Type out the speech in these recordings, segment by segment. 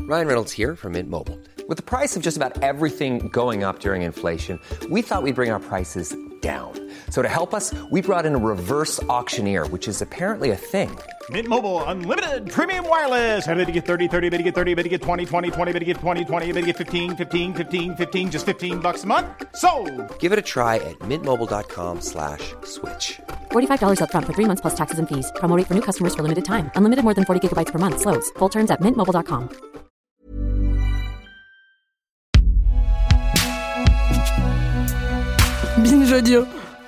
Ryan Reynolds here from Mint Mobile. With the price of just about everything going up during inflation, we thought we'd bring our prices down. So to help us, we brought in a reverse auctioneer, which is apparently a thing. Mint Mobile Unlimited Premium Wireless. How to get 30, 30, bit to get 30, bit to get 20, 20, 20, bit to get 20, 20, bit to get 15, 15, 15, 15, just $15 a month? Sold! Give it a try at mintmobile.com/switch. $45 up front for 3 months plus taxes and fees. Promo rate for new customers for limited time. Unlimited more than 40 gigabytes per month. Slows full terms at mintmobile.com. Binge Audio.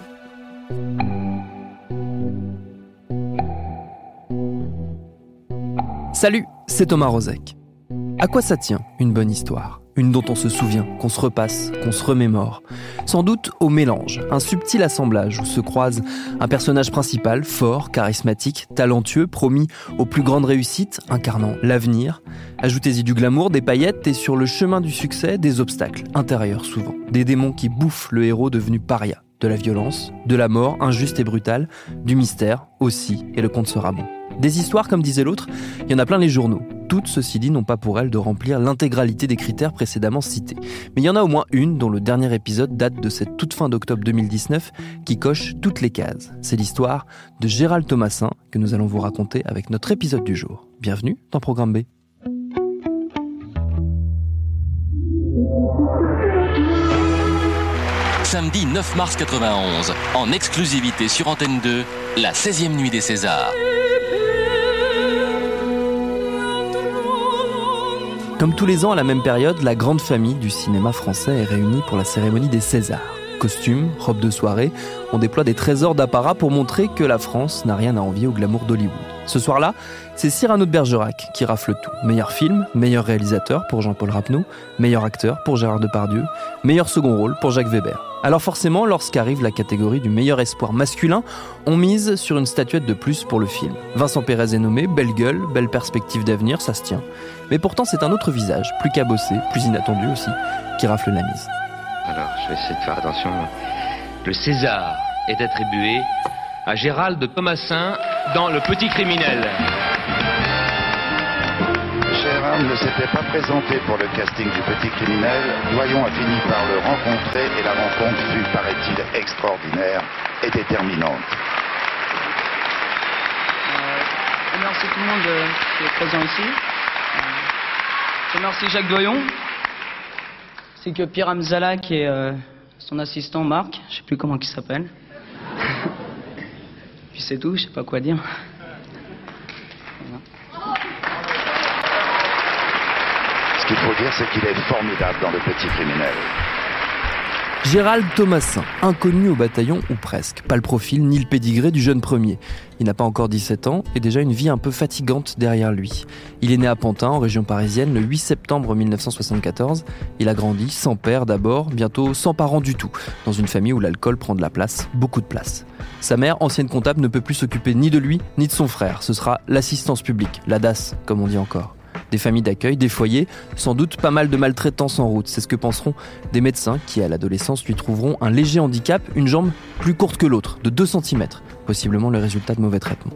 Salut, c'est Thomas Rozek. À quoi ça tient, une bonne histoire ? Une dont on se souvient, qu'on se repasse, qu'on se remémore. Sans doute au mélange, un subtil assemblage où se croisent un personnage principal, fort, charismatique, talentueux, promis aux plus grandes réussites, incarnant l'avenir. Ajoutez-y du glamour, des paillettes et sur le chemin du succès, des obstacles, intérieurs souvent. Des démons qui bouffent le héros devenu paria. De la violence, de la mort injuste et brutale, du mystère aussi, et le compte sera bon. Des histoires, comme disait l'autre, il y en a plein les journaux. Toutes, ceci dit, n'ont pas pour elles de remplir l'intégralité des critères précédemment cités. Mais il y en a au moins une dont le dernier épisode date de cette toute fin d'octobre 2019 qui coche toutes les cases. C'est l'histoire de Gérald Thomassin que nous allons vous raconter avec notre épisode du jour. Bienvenue dans Programme B. Samedi 9 mars 91, en exclusivité sur Antenne 2, la 16e nuit des Césars. Comme tous les ans à la même période, la grande famille du cinéma français est réunie pour la cérémonie des Césars. Costumes, robes de soirée, on déploie des trésors d'apparat pour montrer que la France n'a rien à envier au glamour d'Hollywood. Ce soir-là, c'est Cyrano de Bergerac qui rafle tout. Meilleur film, meilleur réalisateur pour Jean-Paul Rapneau, meilleur acteur pour Gérard Depardieu, meilleur second rôle pour Jacques Weber. Alors forcément, lorsqu'arrive la catégorie du meilleur espoir masculin, on mise sur une statuette de plus pour le film. Vincent Pérez est nommé, belle gueule, belle perspective d'avenir, ça se tient. Mais pourtant c'est un autre visage, plus cabossé, plus inattendu aussi, qui rafle la mise. Alors, je vais essayer de faire attention. Le César est attribué à Gérald Thomassin dans Le Petit Criminel. Gérald ne s'était pas présenté pour le casting du Petit Criminel. Doyon a fini par le rencontrer et la rencontre fut, paraît-il, extraordinaire et déterminante. Merci tout le monde qui est présent ici. Je remercie Jacques Doyon. C'est que Pierre Hamzala qui est son assistant Marc, je sais plus comment il s'appelle. Puis c'est tout, je sais pas quoi dire. Voilà. Ce qu'il faut dire, c'est qu'il est formidable dans Le Petit Criminel. Gérald Thomassin, inconnu au bataillon ou presque. Pas le profil ni le pédigré du jeune premier. Il n'a pas encore 17 ans et déjà une vie un peu fatigante derrière lui. Il est né à Pantin, en région parisienne, le 8 septembre 1974. Il a grandi sans père d'abord, bientôt sans parents du tout, dans une famille où l'alcool prend de la place, beaucoup de place. Sa mère, ancienne comptable, ne peut plus s'occuper ni de lui ni de son frère. Ce sera l'assistance publique, la DAS, comme on dit encore. Des familles d'accueil, des foyers, sans doute pas mal de maltraitance en route. C'est ce que penseront des médecins qui, à l'adolescence, lui trouveront un léger handicap, une jambe plus courte que l'autre, de 2 cm, possiblement le résultat de mauvais traitements.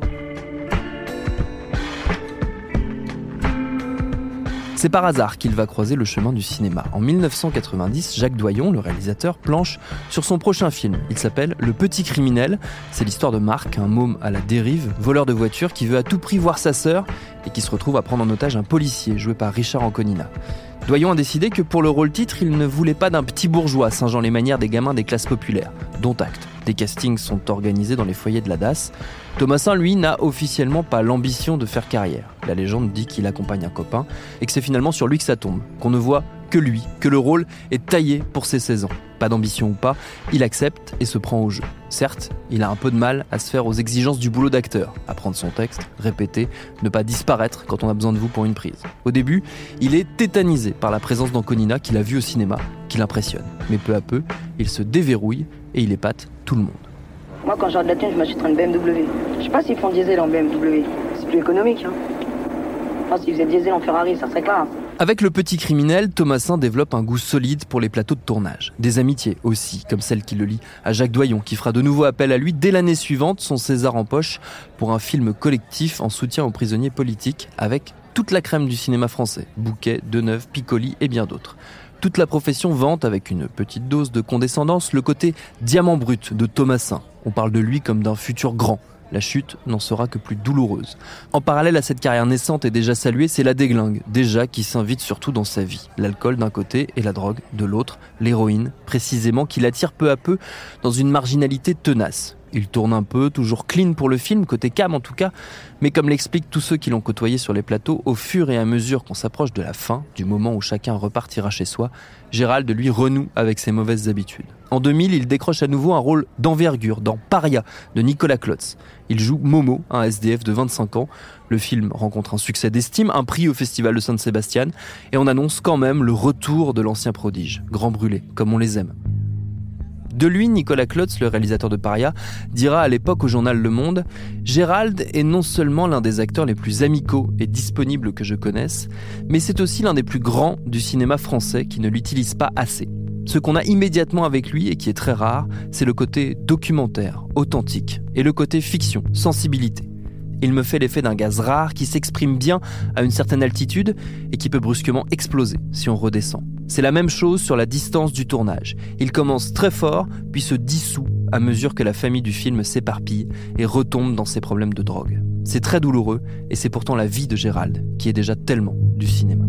C'est par hasard qu'il va croiser le chemin du cinéma. En 1990, Jacques Doyon, le réalisateur, planche sur son prochain film. Il s'appelle Le Petit Criminel. C'est l'histoire de Marc, un môme à la dérive, voleur de voiture qui veut à tout prix voir sa sœur et qui se retrouve à prendre en otage un policier joué par Richard Anconina. Doyon a décidé que pour le rôle titre, il ne voulait pas d'un petit bourgeois singeant les manières des gamins des classes populaires, dont acte. Des castings sont organisés dans les foyers de la DAS. Thomassin, lui, n'a officiellement pas l'ambition de faire carrière. La légende dit qu'il accompagne un copain et que c'est finalement sur lui que ça tombe, qu'on ne voit que lui, que le rôle est taillé pour ses 16 ans. Pas d'ambition ou pas, il accepte et se prend au jeu. Certes, il a un peu de mal à se faire aux exigences du boulot d'acteur, apprendre son texte, répéter, ne pas disparaître quand on a besoin de vous pour une prise. Au début, il est tétanisé par la présence d'Anconina qu'il a vu au cinéma, qui l'impressionne. Mais peu à peu, il se déverrouille et il épate tout le monde. Moi, quand j'aurai de la thune, je m'achèterai une BMW. Je sais pas s'ils font diesel en BMW. C'est plus économique, hein. Enfin, s'ils faisaient diesel en Ferrari, ça serait clair. Avec Le Petit Criminel, Thomassin développe un goût solide pour les plateaux de tournage. Des amitiés aussi, comme celle qui le lie à Jacques Doyon, qui fera de nouveau appel à lui dès l'année suivante, son César en poche, pour un film collectif en soutien aux prisonniers politiques avec toute la crème du cinéma français, Bouquet, Deneuve, Piccoli et bien d'autres. Toute la profession vante, avec une petite dose de condescendance, le côté diamant brut de Thomassin. On parle de lui comme d'un futur grand. La chute n'en sera que plus douloureuse. En parallèle à cette carrière naissante et déjà saluée, c'est la déglingue, déjà qui s'invite surtout dans sa vie. L'alcool d'un côté et la drogue de l'autre, l'héroïne précisément, qui l'attire peu à peu dans une marginalité tenace. Il tourne un peu, toujours clean pour le film, côté cam en tout cas, mais comme l'expliquent tous ceux qui l'ont côtoyé sur les plateaux, au fur et à mesure qu'on s'approche de la fin, du moment où chacun repartira chez soi, Gérald, lui, renoue avec ses mauvaises habitudes. En 2000, il décroche à nouveau un rôle d'envergure dans Paria de Nicolas Klotz. Il joue Momo, un SDF de 25 ans. Le film rencontre un succès d'estime, un prix au Festival de Saint-Sébastien, et on annonce quand même le retour de l'ancien prodige, grand brûlé, comme on les aime. De lui, Nicolas Klotz, le réalisateur de Paria, dira à l'époque au journal Le Monde « Gérald est non seulement l'un des acteurs les plus amicaux et disponibles que je connaisse, mais c'est aussi l'un des plus grands du cinéma français qui ne l'utilise pas assez. Ce qu'on a immédiatement avec lui et qui est très rare, c'est le côté documentaire, authentique, et le côté fiction, sensibilité. Il me fait l'effet d'un gaz rare qui s'exprime bien à une certaine altitude et qui peut brusquement exploser si on redescend. C'est la même chose sur la distance du tournage. Il commence très fort, puis se dissout à mesure que la famille du film s'éparpille et retombe dans ses problèmes de drogue. C'est très douloureux et c'est pourtant la vie de Gérald qui est déjà tellement du cinéma.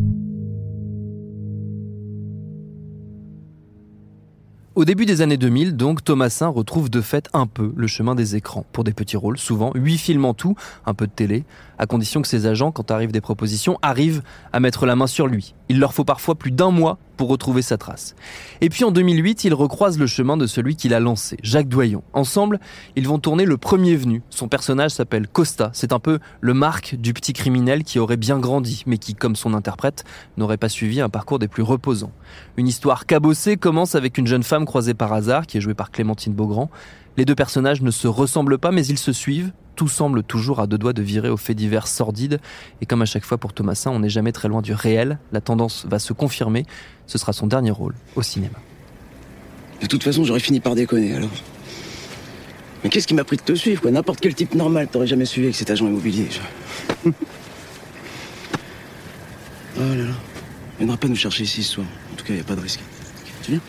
Au début des années 2000, donc, Thomassin retrouve de fait un peu le chemin des écrans. Pour des petits rôles, souvent 8 films en tout, un peu de télé, à condition que ses agents, quand arrivent des propositions, arrivent à mettre la main sur lui. Il leur faut parfois plus d'1 mois pour retrouver sa trace. Et puis en 2008, il recroise le chemin de celui qui l'a lancé, Jacques Doyon. Ensemble, ils vont tourner Le Premier Venu. Son personnage s'appelle Costa. C'est un peu le Marc du petit criminel qui aurait bien grandi, mais qui, comme son interprète, n'aurait pas suivi un parcours des plus reposants. Une histoire cabossée commence avec une jeune femme croisée par hasard, qui est jouée par Clémentine Beaugrand. Les deux personnages ne se ressemblent pas, mais ils se suivent. Tout semble toujours à 2 doigts de virer aux faits divers sordides. Et comme à chaque fois pour Thomassin, on n'est jamais très loin du réel. La tendance va se confirmer. Ce sera son dernier rôle au cinéma. De toute façon, j'aurais fini par déconner, alors. Mais qu'est-ce qui m'a pris de te suivre, quoi? N'importe quel type normal t'aurais jamais suivi avec cet agent immobilier. Oh là là. Il viendra pas nous chercher ici ce soir. En tout cas, il n'y a pas de risque. Tu viens?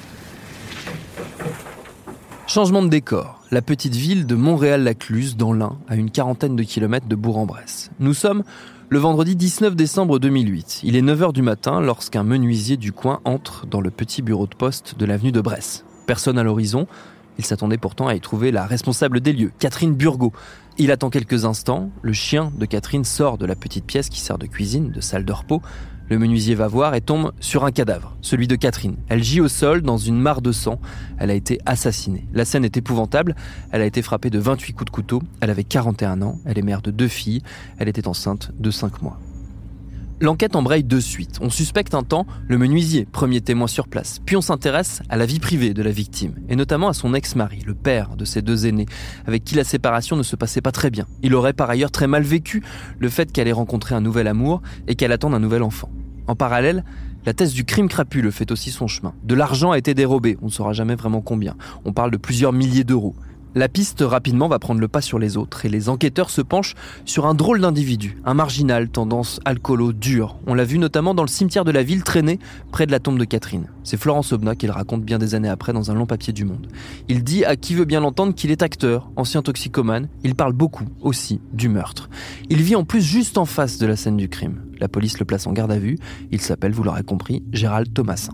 Changement de décor. La petite ville de Montréal-Lacluse, dans l'Ain, à une 40aine de kilomètres de Bourg-en-Bresse. Nous sommes le vendredi 19 décembre 2008. Il est 9h du matin lorsqu'un menuisier du coin entre dans le petit bureau de poste de l'avenue de Bresse. Personne à l'horizon. Il s'attendait pourtant à y trouver la responsable des lieux, Catherine Burgot. Il attend quelques instants. Le chien de Catherine sort de la petite pièce qui sert de cuisine, de salle de repos. Le menuisier va voir et tombe sur un cadavre, celui de Catherine. Elle gît au sol dans une mare de sang. Elle a été assassinée. La scène est épouvantable. Elle a été frappée de 28 coups de couteau. Elle avait 41 ans. Elle est mère de 2 filles. Elle était enceinte de 5 mois. L'enquête embraye de suite. On suspecte un temps le menuisier, premier témoin sur place. Puis on s'intéresse à la vie privée de la victime, et notamment à son ex-mari, le père de ses 2 aînés, avec qui la séparation ne se passait pas très bien. Il aurait par ailleurs très mal vécu le fait qu'elle ait rencontré un nouvel amour et qu'elle attende un nouvel enfant. En parallèle, la thèse du crime crapuleux fait aussi son chemin. De l'argent a été dérobé, on ne saura jamais vraiment combien. On parle de plusieurs milliers d'euros. La piste rapidement va prendre le pas sur les autres et les enquêteurs se penchent sur un drôle d'individu, un marginal, tendance alcoolo, dur. On l'a vu notamment dans le cimetière de la ville traîné près de la tombe de Catherine. C'est Florence Aubenas qui le raconte bien des années après dans un long papier du Monde. Il dit à qui veut bien l'entendre qu'il est acteur, ancien toxicomane. Il parle beaucoup aussi du meurtre. Il vit en plus juste en face de la scène du crime. La police le place en garde à vue. Il s'appelle, vous l'aurez compris, Gérald Thomassin.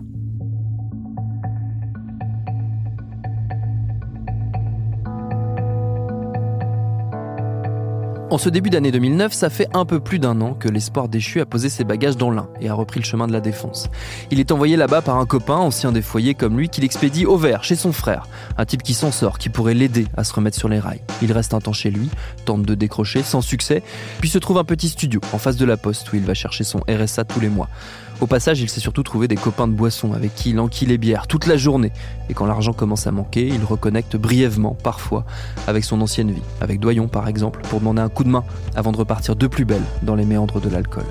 En ce début d'année 2009, ça fait un peu plus d'1 an que l'espoir déchu a posé ses bagages dans l'Ain et a repris le chemin de la Défense. Il est envoyé là-bas par un copain, ancien des foyers comme lui, qui l'expédie au vert, chez son frère. Un type qui s'en sort, qui pourrait l'aider à se remettre sur les rails. Il reste un temps chez lui, tente de décrocher, sans succès, puis se trouve un petit studio, en face de la poste, où il va chercher son RSA tous les mois. Au passage, il s'est surtout trouvé des copains de boisson avec qui il enquille les bières toute la journée. Et quand l'argent commence à manquer, il reconnecte brièvement, parfois, avec son ancienne vie, avec Doyon par exemple, pour demander un coup de main avant de repartir de plus belle dans les méandres de l'alcool.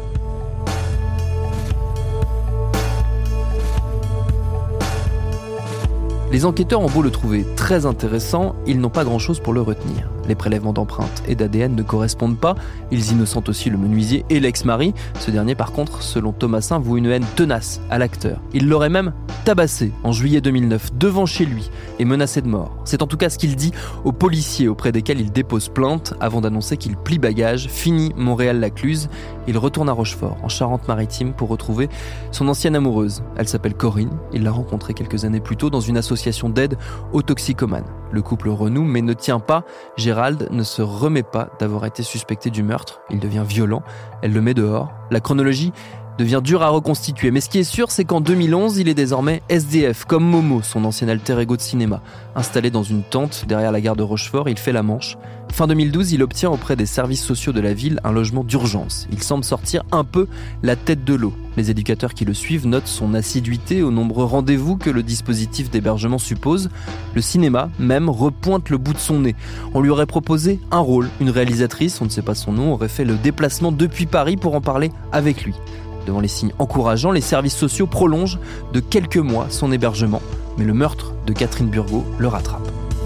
Les enquêteurs ont beau le trouver très intéressant, ils n'ont pas grand-chose pour le retenir. Les prélèvements d'empreintes et d'ADN ne correspondent pas. Ils innocentent aussi le menuisier et l'ex-mari. Ce dernier, par contre, selon Thomassin, voue une haine tenace à l'acteur. Il l'aurait même tabassé en juillet 2009 devant chez lui et menacé de mort. C'est en tout cas ce qu'il dit aux policiers auprès desquels il dépose plainte avant d'annoncer qu'il plie bagage, finit Montréal-Lacluse. Il retourne à Rochefort, en Charente-Maritime, pour retrouver son ancienne amoureuse. Elle s'appelle Corinne. Il l'a rencontrée quelques années plus tôt dans une association d'aide aux toxicomanes. Le couple renoue mais ne tient pas. Gérald ne se remet pas d'avoir été suspecté du meurtre. Il devient violent. Elle le met dehors. La chronologie devient dure à reconstituer. Mais ce qui est sûr, c'est qu'en 2011, il est désormais SDF, comme Momo, son ancien alter ego de cinéma. Installé dans une tente derrière la gare de Rochefort, il fait la manche. Fin 2012, il obtient auprès des services sociaux de la ville un logement d'urgence. Il semble sortir un peu la tête de l'eau. Les éducateurs qui le suivent notent son assiduité aux nombreux rendez-vous que le dispositif d'hébergement suppose. Le cinéma, même, repointe le bout de son nez. On lui aurait proposé un rôle. Une réalisatrice, on ne sait pas son nom, aurait fait le déplacement depuis Paris pour en parler avec lui. Devant les signes encourageants, les services sociaux prolongent de quelques mois son hébergement. Mais le meurtre de Catherine Burgot le rattrape.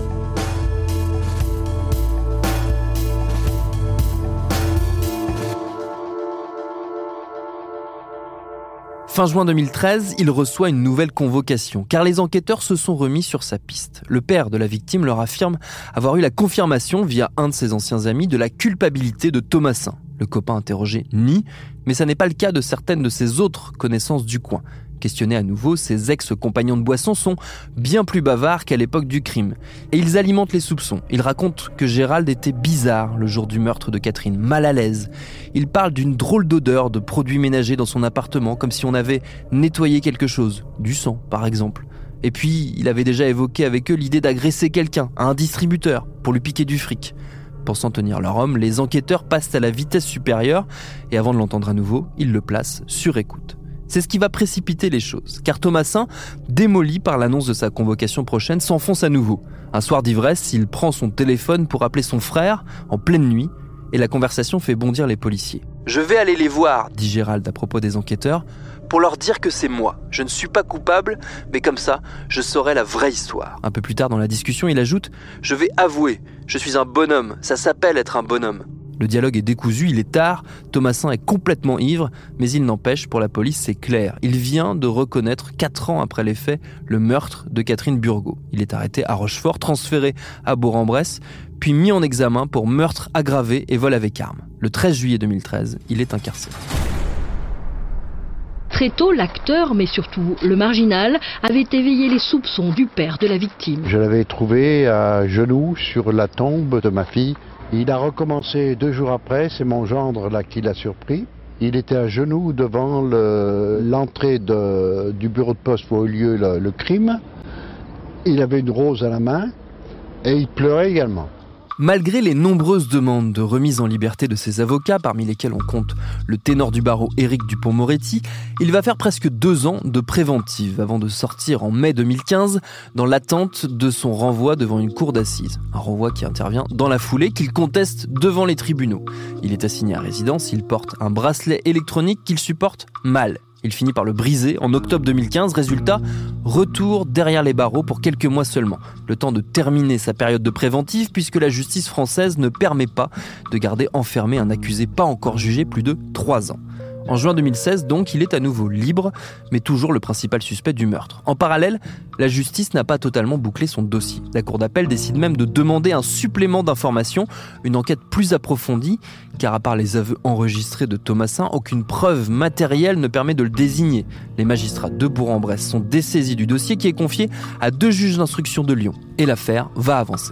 Fin juin 2013, il reçoit une nouvelle convocation, car les enquêteurs se sont remis sur sa piste. Le père de la victime leur affirme avoir eu la confirmation, via un de ses anciens amis, de la culpabilité de Thomassin. Le copain interrogé nie, mais ça n'est pas le cas de certaines de ses autres connaissances du coin. Questionnés à nouveau, ses ex-compagnons de boisson sont bien plus bavards qu'à l'époque du crime. Et ils alimentent les soupçons. Ils racontent que Gérald était bizarre le jour du meurtre de Catherine, mal à l'aise. Il parle d'une drôle d'odeur de produits ménagers dans son appartement, comme si on avait nettoyé quelque chose, du sang par exemple. Et puis, il avait déjà évoqué avec eux l'idée d'agresser quelqu'un, à un distributeur, pour lui piquer du fric. Pensant tenir leur homme, les enquêteurs passent à la vitesse supérieure et avant de l'entendre à nouveau, ils le placent sur écoute. C'est ce qui va précipiter les choses, car Thomassin, démoli par l'annonce de sa convocation prochaine, s'enfonce à nouveau. Un soir d'ivresse, il prend son téléphone pour appeler son frère en pleine nuit et la conversation fait bondir les policiers. « Je vais aller les voir », dit Gérald à propos des enquêteurs, « pour leur dire que c'est moi. Je ne suis pas coupable, mais comme ça, je saurai la vraie histoire. » Un peu plus tard dans la discussion, il ajoute « Je vais avouer, je suis un bonhomme, ça s'appelle être un bonhomme. » Le dialogue est décousu, il est tard, Thomassin est complètement ivre, mais il n'empêche, pour la police, c'est clair. Il vient de reconnaître, 4 ans après les faits, le meurtre de Catherine Burgot. Il est arrêté à Rochefort, transféré à Bourg-en-Bresse, puis mis en examen pour meurtre aggravé et vol avec arme. Le 13 juillet 2013, il est incarcéré. Très tôt, l'acteur, mais surtout le marginal, avait éveillé les soupçons du père de la victime. Je l'avais trouvé à genoux sur la tombe de ma fille. Il a recommencé 2 jours après, c'est mon gendre là qui l'a surpris. Il était à genoux devant l'entrée du bureau de poste où a eu lieu le crime. Il avait une rose à la main et il pleurait également. Malgré les nombreuses demandes de remise en liberté de ses avocats, parmi lesquels on compte le ténor du barreau Éric Dupond-Moretti, il va faire presque 2 ans de préventive avant de sortir en mai 2015 dans l'attente de son renvoi devant une cour d'assises. Un renvoi qui intervient dans la foulée, qu'il conteste devant les tribunaux. Il est assigné à résidence, il porte un bracelet électronique qu'il supporte mal. Il finit par le briser en octobre 2015. Résultat, retour derrière les barreaux pour quelques mois seulement. Le temps de terminer sa période de préventive puisque la justice française ne permet pas de garder enfermé un accusé pas encore jugé plus de 3 ans. En juin 2016, donc, il est à nouveau libre, mais toujours le principal suspect du meurtre. En parallèle, la justice n'a pas totalement bouclé son dossier. La cour d'appel décide même de demander un supplément d'informations, une enquête plus approfondie, car à part les aveux enregistrés de Thomassin, aucune preuve matérielle ne permet de le désigner. Les magistrats de Bourg-en-Bresse sont dessaisis du dossier qui est confié à 2 juges d'instruction de Lyon. Et l'affaire va avancer.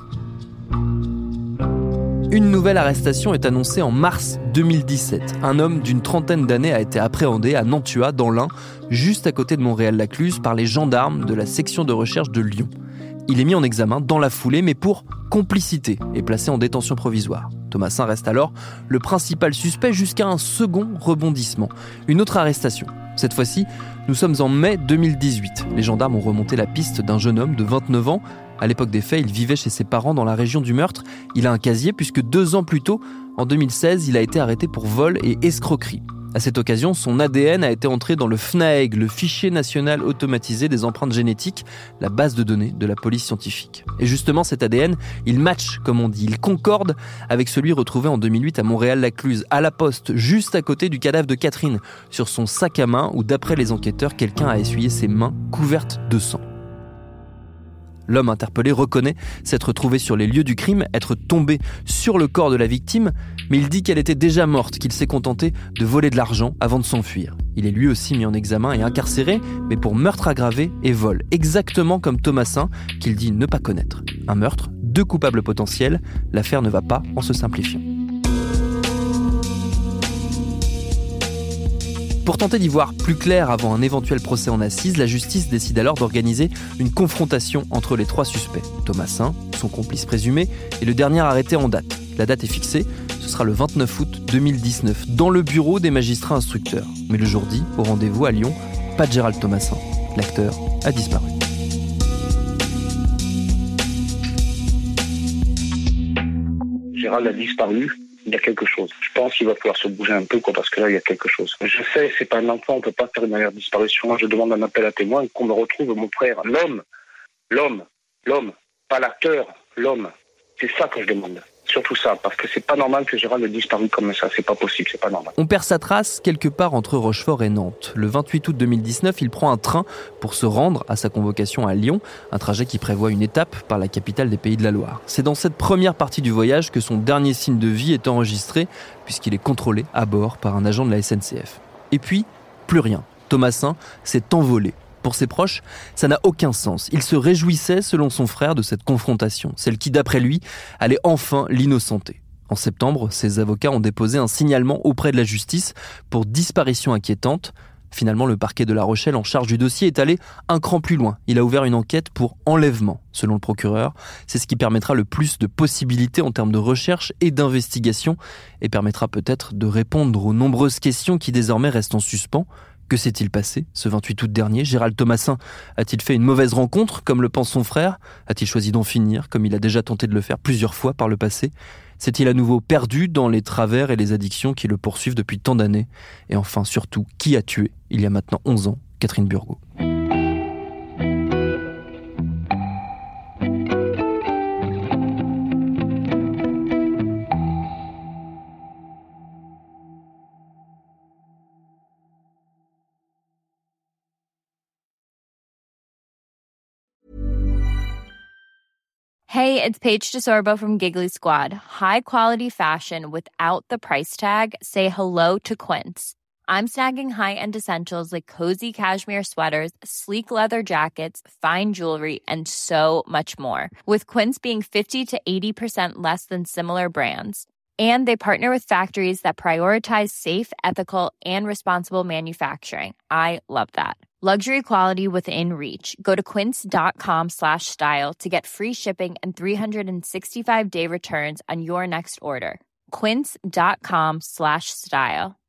Une nouvelle arrestation est annoncée en mars 2017. Un homme d'une 30aine d'années a été appréhendé à Nantua, dans l'Ain, juste à côté de Montréal-Lacluse, par les gendarmes de la section de recherche de Lyon. Il est mis en examen dans la foulée, mais pour complicité, et placé en détention provisoire. Thomassin reste alors le principal suspect jusqu'à un second rebondissement. Une autre arrestation. Cette fois-ci, nous sommes en mai 2018. Les gendarmes ont remonté la piste d'un jeune homme de 29 ans. À l'époque des faits, il vivait chez ses parents dans la région du meurtre. Il a un casier puisque 2 ans plus tôt, en 2016, il a été arrêté pour vol et escroquerie. À cette occasion, son ADN a été entré dans le FNAEG, le fichier national automatisé des empreintes génétiques, la base de données de la police scientifique. Et justement, cet ADN, il match, comme on dit, il concorde avec celui retrouvé en 2008 à Montréal-Lacluse, à la poste, juste à côté du cadavre de Catherine, sur son sac à main où, d'après les enquêteurs, quelqu'un a essuyé ses mains couvertes de sang. L'homme interpellé reconnaît s'être trouvé sur les lieux du crime, être tombé sur le corps de la victime, mais il dit qu'elle était déjà morte, qu'il s'est contenté de voler de l'argent avant de s'enfuir. Il est lui aussi mis en examen et incarcéré, mais pour meurtre aggravé et vol, exactement comme Thomasin, qu'il dit ne pas connaître. Un meurtre, 2 coupables potentiels, l'affaire ne va pas en se simplifiant. Pour tenter d'y voir plus clair avant un éventuel procès en assises, la justice décide alors d'organiser une confrontation entre les 3 suspects. Thomasin, son complice présumé, et le dernier arrêté en date. La date est fixée, ce sera le 29 août 2019, dans le bureau des magistrats instructeurs. Mais le jour dit, au rendez-vous à Lyon, pas de Gérald Thomasin. L'acteur a disparu. Gérald a disparu. Il y a quelque chose. Je pense qu'il va falloir se bouger un peu, parce que là, il y a quelque chose. Je sais, c'est pas un enfant, on peut pas faire une dernière disparition. Moi, je demande un appel à témoins, qu'on me retrouve mon frère. L'homme, pas l'acteur, l'homme. C'est ça que je demande. Surtout ça, parce que c'est pas normal que Gérald ait disparu comme ça. C'est pas possible, c'est pas normal. On perd sa trace quelque part entre Rochefort et Nantes. Le 28 août 2019, il prend un train pour se rendre à sa convocation à Lyon, un trajet qui prévoit une étape par la capitale des Pays de la Loire. C'est dans cette première partie du voyage que son dernier signe de vie est enregistré, puisqu'il est contrôlé à bord par un agent de la SNCF. Et puis, plus rien. Thomasin s'est envolé. Pour ses proches, ça n'a aucun sens. Il se réjouissait, selon son frère, de cette confrontation, celle qui, d'après lui, allait enfin l'innocenter. En septembre, ses avocats ont déposé un signalement auprès de la justice pour disparition inquiétante. Finalement, le parquet de La Rochelle en charge du dossier est allé un cran plus loin. Il a ouvert une enquête pour enlèvement, selon le procureur. C'est ce qui permettra le plus de possibilités en termes de recherche et d'investigation et permettra peut-être de répondre aux nombreuses questions qui désormais restent en suspens. Que s'est-il passé ce 28 août dernier ? Gérald Thomasin a-t-il fait une mauvaise rencontre, comme le pense son frère ? A-t-il choisi d'en finir, comme il a déjà tenté de le faire plusieurs fois par le passé ? S'est-il à nouveau perdu dans les travers et les addictions qui le poursuivent depuis tant d'années ? Et enfin, surtout, qui a tué, il y a maintenant 11 ans, Catherine Burgot ? Hey, it's Paige DeSorbo from Giggly Squad. High quality fashion without the price tag. Say hello to Quince. I'm snagging high-end essentials like cozy cashmere sweaters, sleek leather jackets, fine jewelry, and so much more. With Quince being 50 to 80% less than similar brands. And they partner with factories that prioritize safe, ethical, and responsible manufacturing. I love that. Luxury quality within reach. Go to quince.com/style to get free shipping and 365-day returns on your next order. Quince.com/style.